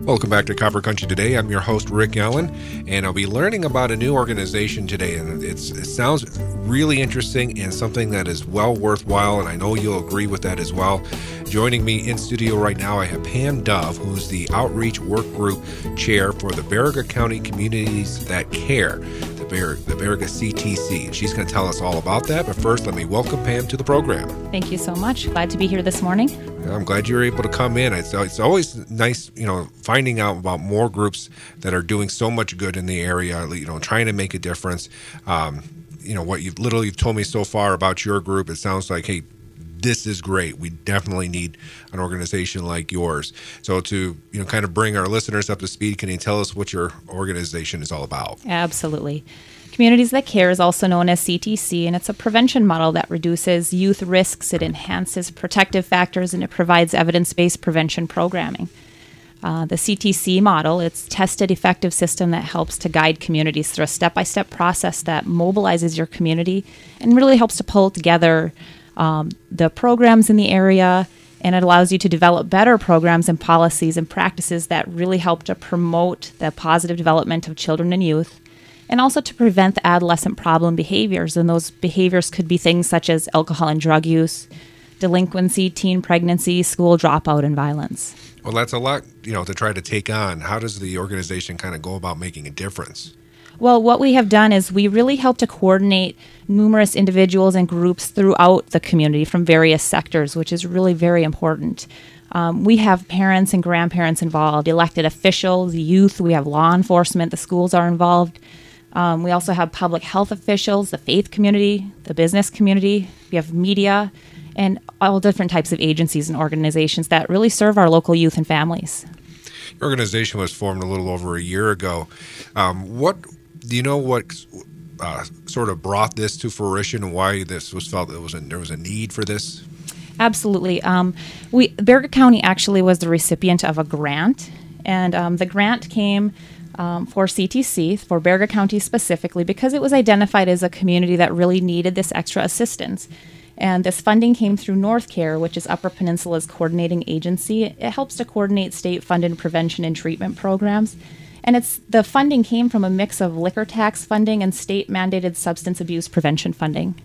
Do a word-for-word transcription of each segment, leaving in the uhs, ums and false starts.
Welcome back to Copper Country Today. I'm your host, Rick Allen, and I'll be learning about a new organization today. And it's, it sounds really interesting and something that is well worthwhile, and I know you'll agree with that as well. Joining me in studio right now, I have Pam Dove, who's the Outreach Work Group Chair for the Baraga County Communities That Care, the, Bar- the Baraga C T C. And she's going to tell us all about that. But first, let me welcome Pam to the program. Thank you so much. Glad to be here this morning. I'm glad you were able to come in. It's, it's always nice, you know, finding out about more groups that are doing so much good in the area, you know, trying to make a difference. Um, you know, what you've literally told me so far about your group, it sounds like, hey, this is great. We definitely need an organization like yours. So to, you know, kind of bring our listeners up to speed, can you tell us what your organization is all about? Absolutely. Communities That Care is also known as C T C, and it's a prevention model that reduces youth risks, it enhances protective factors, and it provides evidence-based prevention programming. Uh, the C T C model, it's a tested, effective system that helps to guide communities through a step-by-step process that mobilizes your community and really helps to pull together um, the programs in the area, and it allows you to develop better programs and policies and practices that really help to promote the positive development of children and youth, and also to prevent the adolescent problem behaviors. And those behaviors could be things such as alcohol and drug use, delinquency, teen pregnancy, school dropout, and violence. Well, that's a lot, you know, to try to take on. How does the organization kind of go about making a difference? Well, what we have done is we really help to coordinate numerous individuals and groups throughout the community from various sectors, which is really very important. Um, we have parents and grandparents involved, elected officials, youth, we have law enforcement, the schools are involved. Um, we also have public health officials, the faith community, the business community. We have media and all different types of agencies and organizations that really serve our local youth and families. Your organization was formed a little over a year ago. Um, what do you know what uh, sort of brought this to fruition and why this was felt that was a, there was a need for this? Absolutely. Um, we Baraga County actually was the recipient of a grant, and um, the grant came Um, for C T C, for Baraga County specifically, because it was identified as a community that really needed this extra assistance. And this funding came through NorthCare, which is Upper Peninsula's coordinating agency. It helps to coordinate state-funded prevention and treatment programs. And it's the funding came from a mix of liquor tax funding and state-mandated substance abuse prevention funding.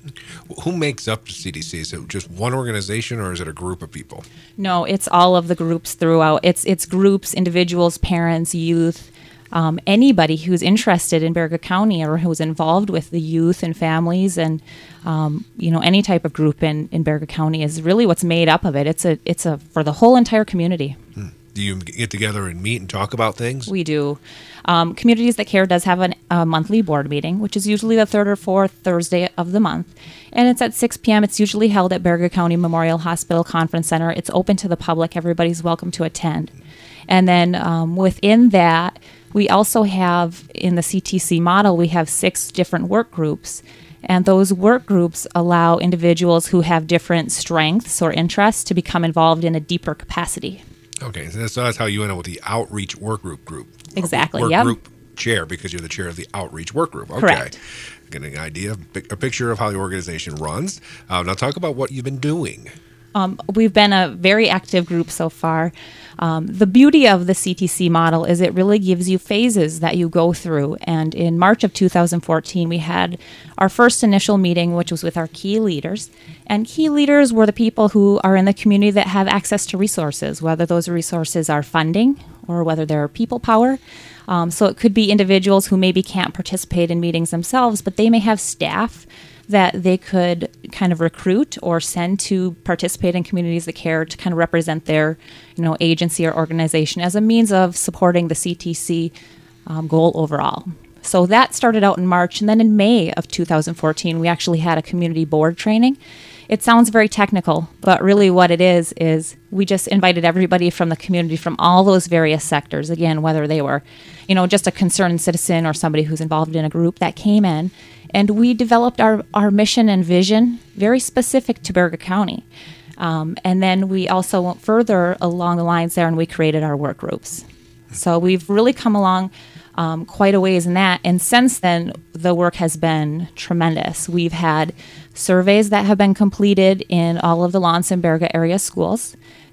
Who makes up the C T C? Is it just one organization or is it a group of people? No, it's all of the groups throughout. It's it's groups, individuals, parents, youth, Um, anybody who's interested in Baraga County or who's involved with the youth and families and, um, you know, any type of group in, in Baraga County is really what's made up of it. It's a it's a for the whole entire community. Hmm. Do you get together and meet and talk about things? We do. Um, Communities That Care does have an, a monthly board meeting, which is usually the third or fourth Thursday of the month. And it's at six p.m. It's usually held at Baraga County Memorial Hospital Conference Center. It's open to the public. Everybody's welcome to attend. And then um, within that, we also have, in the C T C model, we have six different work groups. And those work groups allow individuals who have different strengths or interests to become involved in a deeper capacity. Okay, so that's, so that's how you end up with the Outreach Work Group group. Exactly, Work yep. Group Chair, because you're the chair of the Outreach Work Group. Okay. Correct. Getting an idea, a picture of how the organization runs. Uh, now talk about what you've been doing. Um, we've been a very active group so far. Um, the beauty of the C T C model is it really gives you phases that you go through. And in March of two thousand fourteen, we had our first initial meeting, which was with our key leaders. And key leaders were the people who are in the community that have access to resources, whether those resources are funding or whether they're people power. Um, so it could be individuals who maybe can't participate in meetings themselves, but they may have staff that they could kind of recruit or send to participate in Communities That Care to kind of represent their, you know, agency or organization as a means of supporting the C T C um, goal overall. So that started out in March, and then in May of two thousand fourteen, we actually had a community board training. It sounds very technical, but really what it is is we just invited everybody from the community from all those various sectors, again, whether they were, you know, just a concerned citizen or somebody who's involved in a group that came in, and we developed our, our mission and vision very specific to Baraga County. Um, and then we also went further along the lines there, and we created our work groups. So we've really come along um, quite a ways in that. And since then, the work has been tremendous. We've had surveys that have been completed in all of the Lawrence and Baraga area schools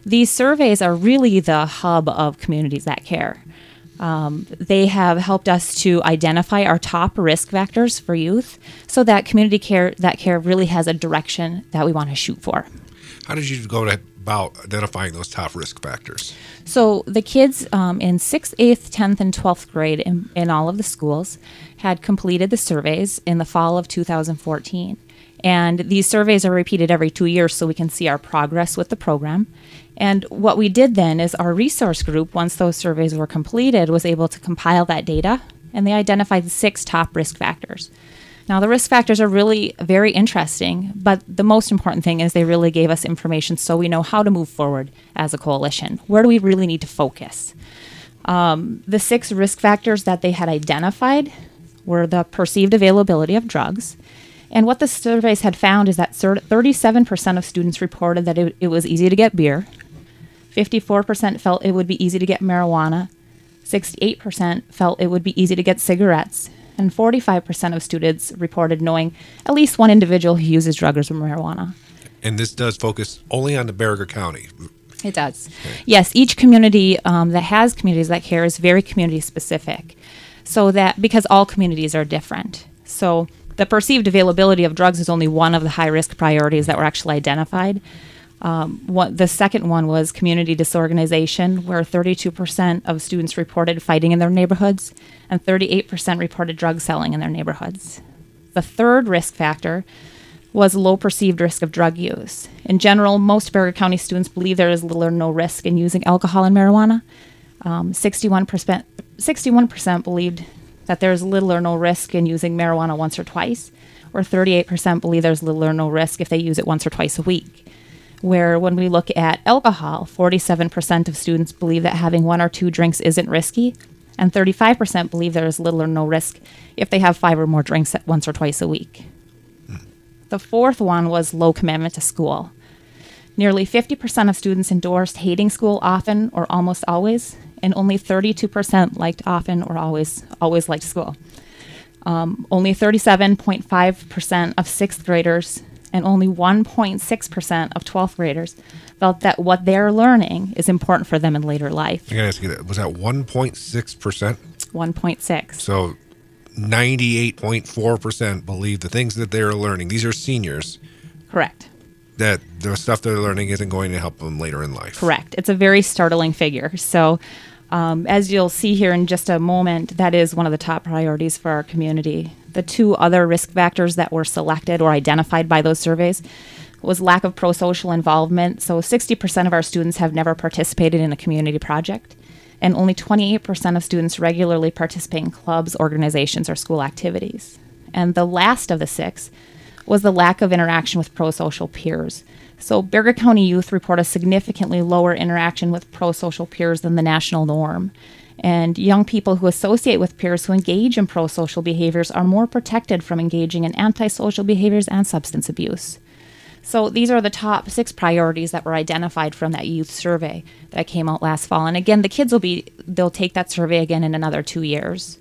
these surveys are really the hub of Communities That Care. Um, they have helped us to identify our top risk factors for youth so that Community Care That Care really has a direction that we want to shoot for. How did you go about identifying those top risk factors? So the kids um, in sixth, eighth, tenth, and twelfth grade in, in all of the schools had completed the surveys in the fall of two thousand fourteen. And these surveys are repeated every two years so we can see our progress with the program. And what we did then is our resource group, once those surveys were completed, was able to compile that data, and they identified six top risk factors. Now, the risk factors are really very interesting, but the most important thing is they really gave us information so we know how to move forward as a coalition. Where do we really need to focus? Um, the six risk factors that they had identified were the perceived availability of drugs. And what the surveys had found is that thirty-seven percent of students reported that it, it was easy to get beer, fifty-four percent felt it would be easy to get marijuana, sixty-eight percent felt it would be easy to get cigarettes, and forty-five percent of students reported knowing at least one individual who uses drugs or marijuana. And this does focus only on the Baraga County. It does. Okay. Yes, each community um, that has Communities That Care is very community specific. So that, because all communities are different. So the perceived availability of drugs is only one of the high-risk priorities that were actually identified. Um, what, the second one was community disorganization, where thirty-two percent of students reported fighting in their neighborhoods, and thirty-eight percent reported drug selling in their neighborhoods. The third risk factor was low perceived risk of drug use. In general, most Baraga County students believe there is little or no risk in using alcohol and marijuana. Um, sixty-one percent, sixty-one percent believed that there's little or no risk in using marijuana once or twice, or thirty-eight percent believe there's little or no risk if they use it once or twice a week. Where when we look at alcohol, forty-seven percent of students believe that having one or two drinks isn't risky, and thirty-five percent believe there is little or no risk if they have five or more drinks once or twice a week. Mm. The fourth one was low commitment to school. Nearly fifty percent of students endorsed hating school often or almost always, and only thirty-two percent liked often or always, always liked school. Um, only thirty-seven point five percent of sixth graders and only one point six percent of twelfth graders felt that what they're learning is important for them in later life. I gotta ask you that. Was that one point six percent? one point six. So ninety-eight point four percent believe the things that they're learning, these are seniors. Correct. That the stuff they're learning isn't going to help them later in life. Correct. It's a very startling figure. So um, as you'll see here in just a moment, that is one of the top priorities for our community. The two other risk factors that were selected or identified by those surveys was lack of pro-social involvement. So sixty percent of our students have never participated in a community project, and only twenty-eight percent of students regularly participate in clubs, organizations, or school activities. And the last of the six was the lack of interaction with pro-social peers. So Baraga County youth report a significantly lower interaction with pro-social peers than the national norm. And young people who associate with peers who engage in pro-social behaviors are more protected from engaging in antisocial behaviors and substance abuse. So these are the top six priorities that were identified from that youth survey that came out last fall. And again, the kids will be, they'll take that survey again in another two years.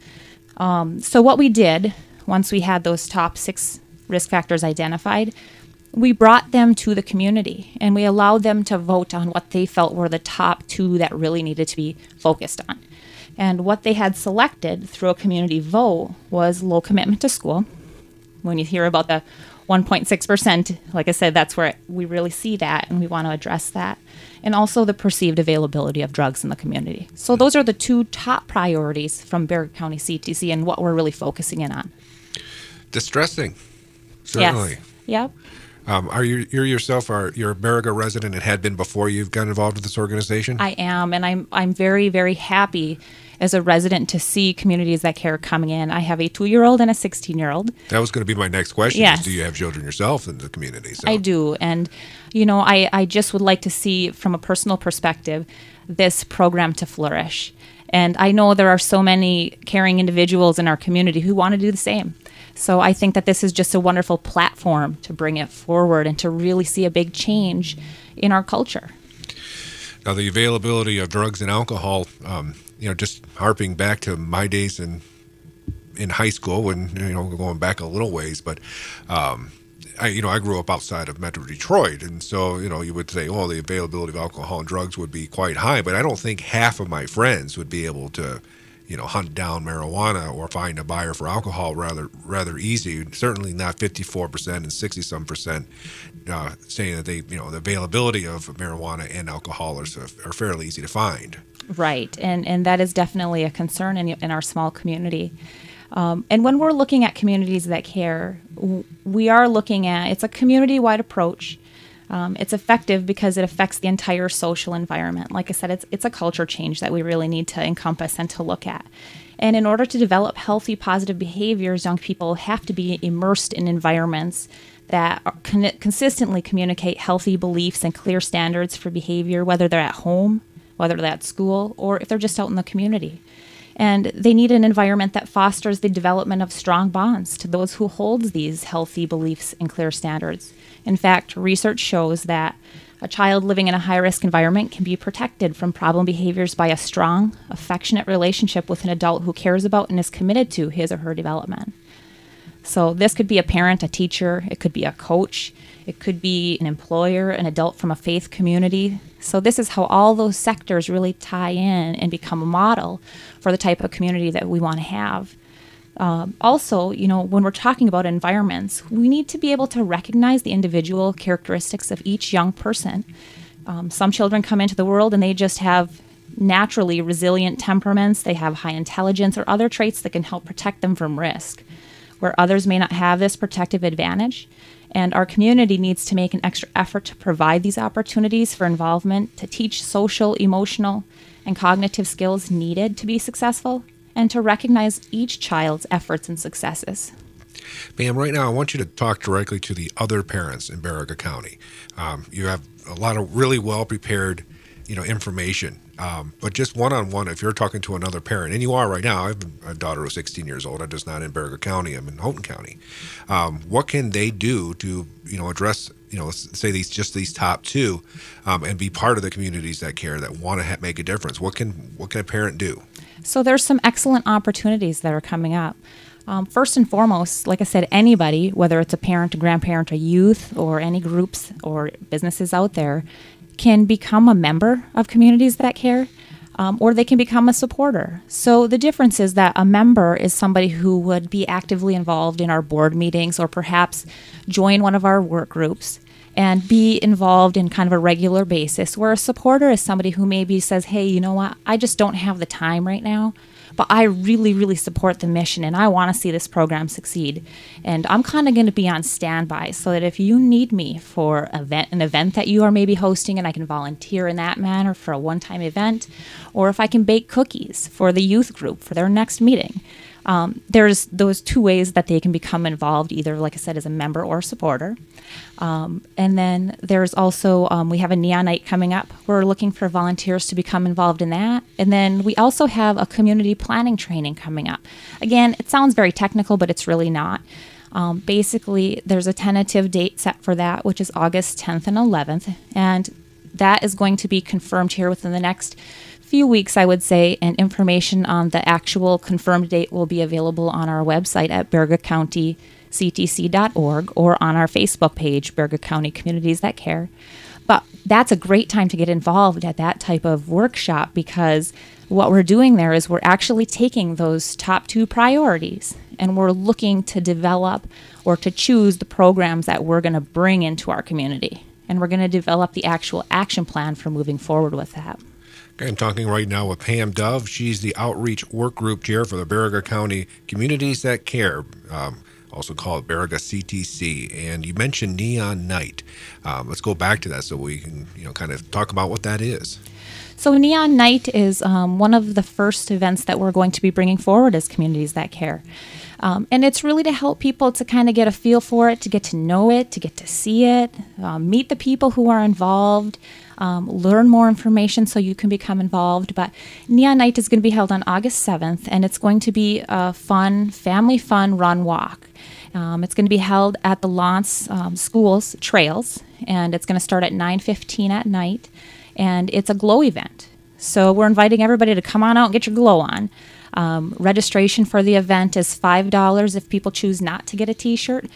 Um, so what we did, once we had those top six risk factors identified, we brought them to the community and we allowed them to vote on what they felt were the top two that really needed to be focused on. And what they had selected through a community vote was low commitment to school. When you hear about the one point six percent, like I said, that's where we really see that and we want to address that. And also the perceived availability of drugs in the community. So those are the two top priorities from Baraga County C T C and what we're really focusing in on. Distressing, certainly. Yes. Yep. Um, are you you yourself are you're a Baraga resident and had been before you've got involved with this organization? I am, and I'm I'm very very happy as a resident to see Communities That Care coming in. I have a two-year-old and a sixteen-year-old. That was going to be my next question. Yes. Is do you have children yourself in the community? So. I do, and you know, I I just would like to see from a personal perspective this program to flourish. And I know there are so many caring individuals in our community who want to do the same. So I think that this is just a wonderful platform to bring it forward and to really see a big change in our culture. Now, the availability of drugs and alcohol, um, you know, just harping back to my days in in high school, when, you know, going back a little ways, but um, I, you know, I grew up outside of Metro Detroit, and so, you know, you would say, oh, the availability of alcohol and drugs would be quite high, but I don't think half of my friends would be able to, you know, hunt down marijuana or find a buyer for alcohol rather rather easy. Certainly not fifty-four percent and sixty some percent uh, saying that they, you know, the availability of marijuana and alcohol are, are fairly easy to find. Right, and and that is definitely a concern in in our small community. Um, and when we're looking at communities that care, w- we are looking at, it's a community-wide approach. Um, it's effective because it affects the entire social environment. Like I said, it's it's a culture change that we really need to encompass and to look at. And in order to develop healthy, positive behaviors, young people have to be immersed in environments that are con- consistently communicate healthy beliefs and clear standards for behavior, whether they're at home, whether they're at school, or if they're just out in the community. And they need an environment that fosters the development of strong bonds to those who hold these healthy beliefs and clear standards. In fact, research shows that a child living in a high-risk environment can be protected from problem behaviors by a strong, affectionate relationship with an adult who cares about and is committed to his or her development. So this could be a parent, a teacher, it could be a coach, it could be an employer, an adult from a faith community. So this is how all those sectors really tie in and become a model for the type of community that we want to have. Um, also, you know, when we're talking about environments, we need to be able to recognize the individual characteristics of each young person. Um, some children come into the world and they just have naturally resilient temperaments, they have high intelligence or other traits that can help protect them from risk, where others may not have this protective advantage. And our community needs to make an extra effort to provide these opportunities for involvement, to teach social, emotional, and cognitive skills needed to be successful, and to recognize each child's efforts and successes. Ma'am, right now I want you to talk directly to the other parents in Baraga County. Um, you have a lot of really well-prepared, you know, information. Um, but just one-on-one, if you're talking to another parent, and you are right now, I have a daughter who's sixteen years old. I'm just not in Baraga County. I'm in Houghton County. Um, what can they do to, you know, address, you know, say these just these top two, um, and be part of the communities that care, that want to ha- make a difference? What can what can a parent do? So there's some excellent opportunities that are coming up. Um, first and foremost, like I said, anybody, whether it's a parent, a grandparent, a youth, or any groups or businesses out there, can become a member of communities that care, um, or they can become a supporter. So the difference is that a member is somebody who would be actively involved in our board meetings or perhaps join one of our work groups and be involved in kind of a regular basis, where a supporter is somebody who maybe says, hey, you know what, I just don't have the time right now, but I really, really support the mission and I want to see this program succeed. And I'm kind of going to be on standby so that if you need me for event, an event that you are maybe hosting and I can volunteer in that manner for a one-time event, or if I can bake cookies for the youth group for their next meeting. Um, there's those two ways that they can become involved, either, like I said, as a member or a supporter. Um, and then there's also, um, we have a Neon Night coming up. We're looking for volunteers to become involved in that. And then we also have a community planning training coming up. Again, it sounds very technical, but it's really not. Um, basically, there's a tentative date set for that, which is August tenth and eleventh. And that is going to be confirmed here within the next few weeks, I would say, and information on the actual confirmed date will be available on our website at baraga county c t c dot org or on our Facebook page, Baraga County Communities That Care. But that's a great time to get involved at that type of workshop, because what we're doing there is we're actually taking those top two priorities and we're looking to develop or to choose the programs that we're going to bring into our community. And we're going to develop the actual action plan for moving forward with that. I'm talking right now with Pam Dove. She's the Outreach Work Group Chair for the Baraga County Communities That Care, um, also called Baraga C T C. And you mentioned Neon Night. Um, let's go back to that so we can, you know, kind of talk about what that is. So Neon Night is um, one of the first events that we're going to be bringing forward as Communities That Care. Um, and it's really to help people to kind of get a feel for it, to get to know it, to get to see it, um, meet the people who are involved, um, learn more information so you can become involved. But Neon Night is going to be held on August seventh, and it's going to be a fun, family fun run walk. Um, it's going to be held at the Lance um, Schools Trails, and it's going to start at nine fifteen at night, and it's a glow event. So we're inviting everybody to come on out and get your glow on. Um, registration for the event is five dollars if people choose not to get a t-shirt.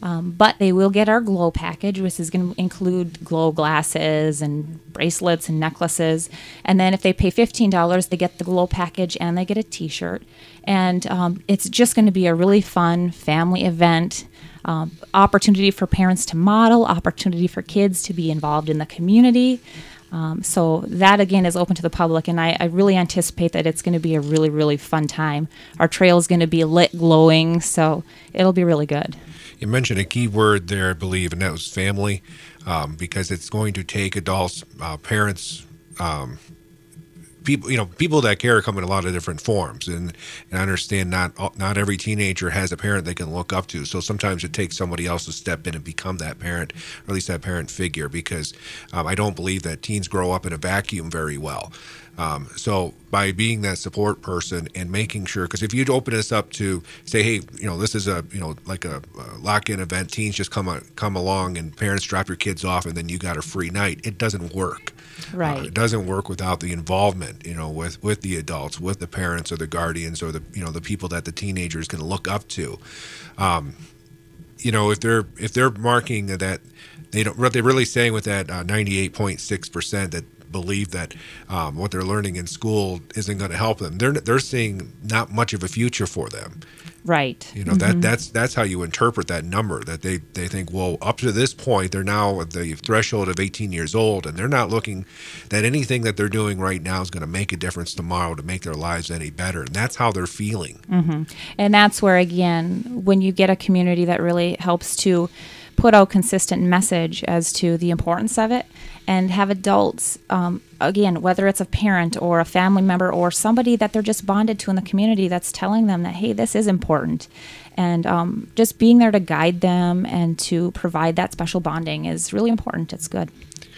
Um, but they will get our glow package, which is going to include glow glasses and bracelets and necklaces. And then if they pay fifteen dollars, they get the glow package and they get a t-shirt. And um, it's just going to be a really fun family event, um, opportunity for parents to model, opportunity for kids to be involved in the community. Um, so that, again, is open to the public, and I, I really anticipate that it's going to be a really, really fun time. Our trail is going to be lit glowing, so it'll be really good. You mentioned a key word there, I believe, and that was family, um, because it's going to take adults, uh, parents, um, people, you know, people that care come in a lot of different forms, and, and I understand not not every teenager has a parent they can look up to. So sometimes it takes somebody else to step in and become that parent, or at least that parent figure, because um, I don't believe that teens grow up in a vacuum very well. Um, so by being that support person and making sure, because if you'd open this up to say, hey, you know, this is a, you know, like a, a lock-in event, teens just come on, come along and parents drop your kids off and then you got a free night, it doesn't work. Right. Uh, it doesn't work without the involvement, you know, with, with the adults, with the parents or the guardians or the, you know, the people that the teenagers can look up to. Um, you know, if they're, if they're marking that they don't, what they're really saying with that uh, ninety-eight point six percent that believe that um, what they're learning in school isn't going to help them. They're they're seeing not much of a future for them. Right. You know, mm-hmm. that that's that's how you interpret that number, that they, they think, well, up to this point, they're now at the threshold of eighteen years old, and they're not looking that anything that they're doing right now is going to make a difference tomorrow to make their lives any better. And that's how they're feeling. Mm-hmm. And that's where, again, when you get a community that really helps to put out consistent message as to the importance of it, and have adults, um, again, whether it's a parent or a family member or somebody that they're just bonded to in the community that's telling them that, hey, this is important. And um, just being there to guide them and to provide that special bonding is really important. It's good.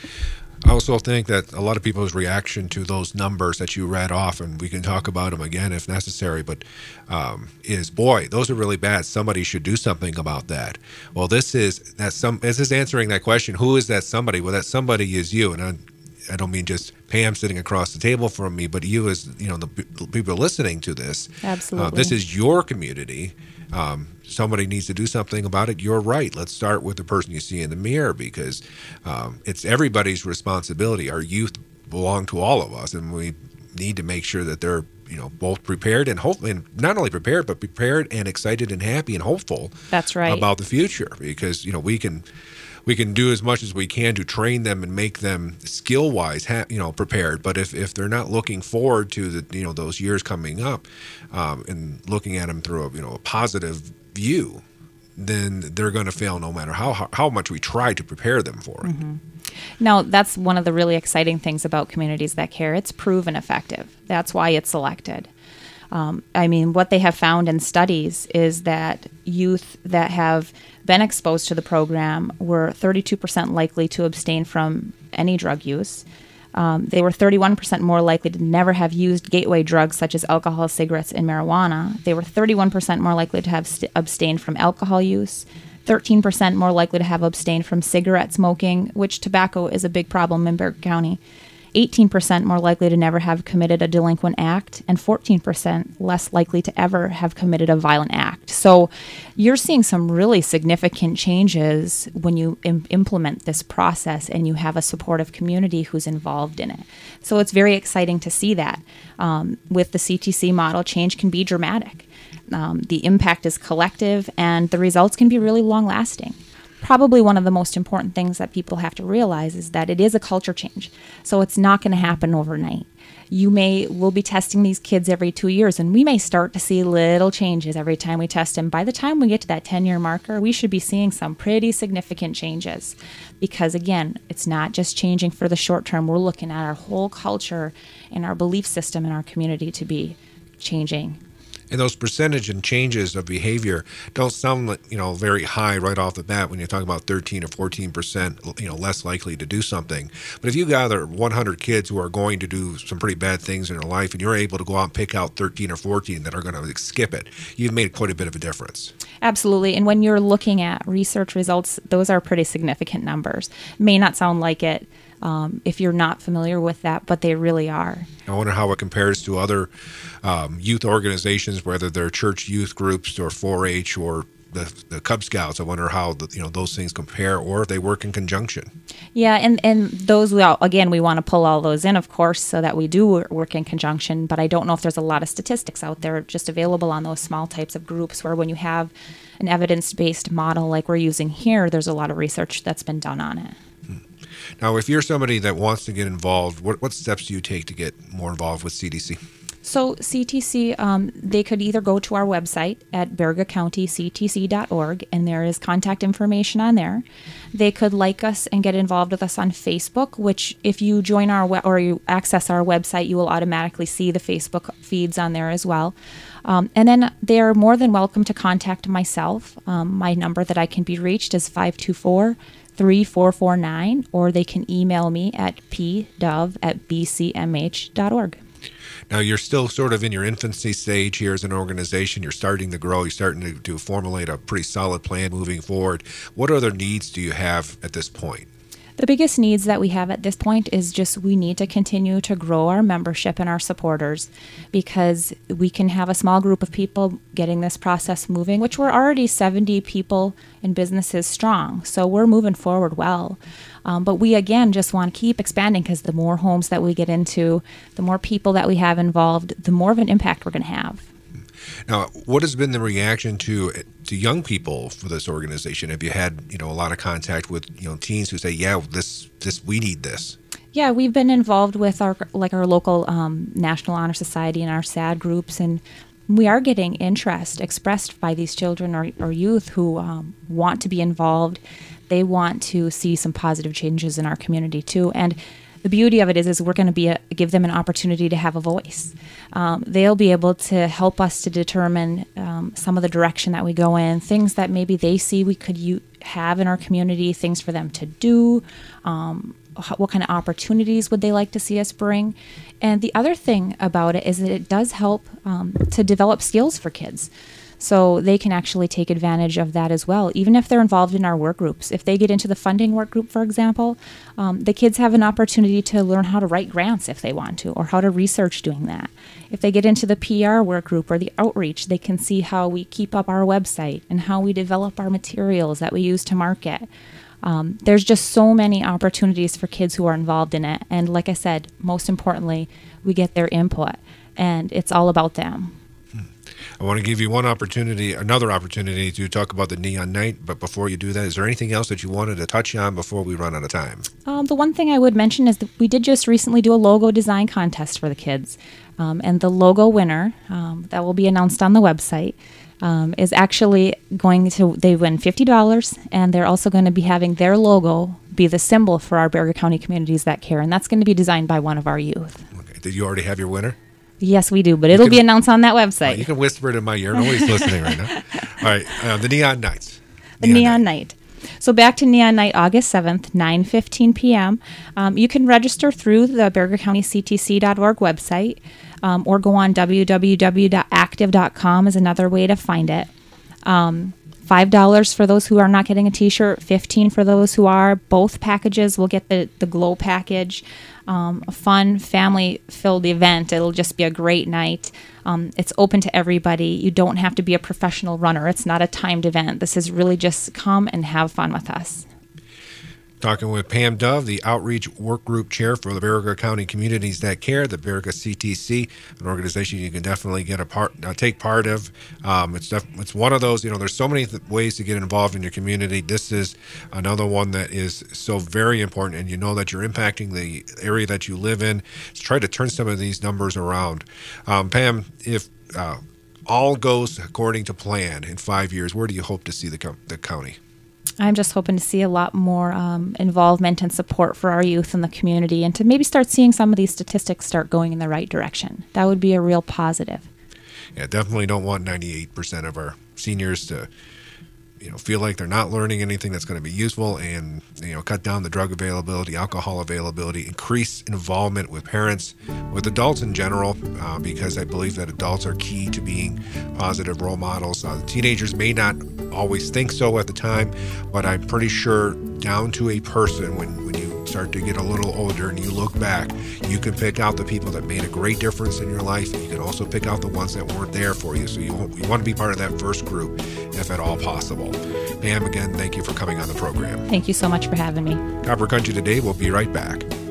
I also think that a lot of people's reaction to those numbers that you read off, and we can talk about them again if necessary, but um, is, boy, those are really bad. Somebody should do something about that. Well, this is that some. This is answering that question. Who is that somebody? Well, that somebody is you, and I, I don't mean just Pam sitting across the table from me, but you as, you know, the people listening to this. Absolutely. Uh, this is your community. Um, somebody needs to do something about it. You're right. Let's start with the person you see in the mirror, because um, it's everybody's responsibility. Our youth belong to all of us, and we need to make sure that they're, you know, both prepared and hopefully, and not only prepared, but prepared and excited and happy and hopeful. That's right. About the future, because, you know, we can we can do as much as we can to train them and make them skill wise, ha- you know, prepared. But if, if they're not looking forward to the, you know, those years coming up, um, and looking at them through a, you know, a positive view, then they're going to fail no matter how, how how much we try to prepare them for it. Mm-hmm. Now, that's one of the really exciting things about Communities That Care. It's proven effective. That's why it's selected. Um, I mean, what they have found in studies is that youth that have been exposed to the program were thirty-two percent likely to abstain from any drug use. Um, they were thirty-one percent more likely to never have used gateway drugs such as alcohol, cigarettes, and marijuana. They were thirty-one percent more likely to have st- abstained from alcohol use, thirteen percent more likely to have abstained from cigarette smoking, which tobacco is a big problem in Bergen County, eighteen percent more likely to never have committed a delinquent act, and fourteen percent less likely to ever have committed a violent act. So you're seeing some really significant changes when you im- implement this process and you have a supportive community who's involved in it. So it's very exciting to see that. Um, with the C T C model, change can be dramatic. Um, the impact is collective, and the results can be really long-lasting. Probably one of the most important things that people have to realize is that it is a culture change. So it's not going to happen overnight. You may, we'll be testing these kids every two years, and we may start to see little changes every time we test them. By the time we get to that ten-year marker, we should be seeing some pretty significant changes. Because again, it's not just changing for the short term. We're looking at our whole culture and our belief system in our community to be changing. And those percentage and changes of behavior don't sound like, you know, very high right off the bat when you're talking about thirteen or fourteen percent, you know, less likely to do something. But if you gather one hundred kids who are going to do some pretty bad things in their life, and you're able to go out and pick out thirteen or fourteen that are going to skip it, you've made quite a bit of a difference. Absolutely. And when you're looking at research results, those are pretty significant numbers. May not sound like it um, if you're not familiar with that, but they really are. I wonder how it compares to other um, youth organizations, whether they're church youth groups or four H or the, the Cub Scouts. I wonder how the, you know those things compare, or if they work in conjunction. Yeah, and, and those, we all, again, we want to pull all those in, of course, so that we do work in conjunction, but I don't know if there's a lot of statistics out there just available on those small types of groups where when you have an evidence-based model like we're using here, there's a lot of research that's been done on it. Now, if you're somebody that wants to get involved, what, what steps do you take to get more involved with C T C? So C T C, um, they could either go to our website at baraga county c t c dot org, and there is contact information on there. They could like us and get involved with us on Facebook, which if you join our we- or you access our website, you will automatically see the Facebook feeds on there as well. Um, and then they are more than welcome to contact myself. Um, my number that I can be reached is five two four, three four four nine, or they can email me at p dove at b c m h dot org. Now, you're still sort of in your infancy stage here as an organization. You're starting to grow. You're starting to, to formulate a pretty solid plan moving forward. What other needs do you have at this point? The biggest needs that we have at this point is just we need to continue to grow our membership and our supporters, because we can have a small group of people getting this process moving, which we're already seventy people and businesses strong. So we're moving forward well. Um, but we, again, just want to keep expanding, because the more homes that we get into, the more people that we have involved, the more of an impact we're going to have. Now, what has been the reaction to to young people for this organization? Have you had, you know, a lot of contact with, you know, teens who say, yeah, this, this, we need this? Yeah, we've been involved with our, like our local um, National Honor Society and our S A D groups, and we are getting interest expressed by these children or, or youth who um, want to be involved. They want to see some positive changes in our community too. And the beauty of it is, is we're going to be a, give them an opportunity to have a voice. Um, they'll be able to help us to determine um, some of the direction that we go in, things that maybe they see we could u- have in our community, things for them to do, um, h- what kind of opportunities would they like to see us bring. And the other thing about it is that it does help um, to develop skills for kids. So they can actually take advantage of that as well, even if they're involved in our work groups. If they get into the funding work group, for example, um, the kids have an opportunity to learn how to write grants if they want to, or how to research doing that. If they get into the P R work group or the outreach, they can see how we keep up our website and how we develop our materials that we use to market. Um, there's just so many opportunities for kids who are involved in it. And like I said, most importantly, we get their input, and it's all about them. I want to give you one opportunity, another opportunity to talk about the Neon Night. But before you do that, is there anything else that you wanted to touch on before we run out of time? Um, the one thing I would mention is that we did just recently do a logo design contest for the kids. Um, and the logo winner, um, that will be announced on the website, um, is actually going to, they win fifty dollars, and they're also going to be having their logo be the symbol for our Baraga County Communities That Care. And that's going to be designed by one of our youth. Okay. Did you already have your winner? Yes, we do, but it'll can, be announced on that website. Well, you can whisper it in my ear. Nobody's listening right now. All right, uh, the Neon Nights. The Neon, Neon Night. Night. So back to Neon Night, August seventh, nine fifteen p.m. Um, you can register through the Baraga County C T C dot org website, um, or go on w w w dot active dot com is another way to find it. Um, five dollars for those who are not getting a T-shirt, fifteen dollars for those who are. Both packages will get the, the Glow package. Um, a fun, family-filled event. It'll just be a great night. Um, it's open to everybody. You don't have to be a professional runner. It's not a timed event. This is really just come and have fun with us. Talking with Pam Dove, the Outreach Work Group Chair for the Baraga County Communities That Care, the Baraga C T C, an organization you can definitely get a part, uh, take part of. Um, it's def- it's one of those, you know, there's so many th- ways to get involved in your community. This is another one that is so very important, and you know that you're impacting the area that you live in. Let's try to turn some of these numbers around. Um, Pam, if uh, all goes according to plan in five years, where do you hope to see the, co- the county? I'm just hoping to see a lot more um, involvement and support for our youth in the community, and to maybe start seeing some of these statistics start going in the right direction. That would be a real positive. Yeah, definitely don't want ninety-eight percent of our seniors to, you know, feel like they're not learning anything that's going to be useful, and, you know, cut down the drug availability, alcohol availability, increase involvement with parents, with adults in general, uh, because I believe that adults are key to being positive role models. Uh, teenagers may not always think so at the time, but I'm pretty sure down to a person, when, when you start to get a little older and you look back, you can pick out the people that made a great difference in your life. You can also pick out the ones that weren't there for you. So you, you want to be part of that first group if at all possible. Pam, again, thank you for coming on the program. Thank you so much for having me. Copper Country Today will be right back.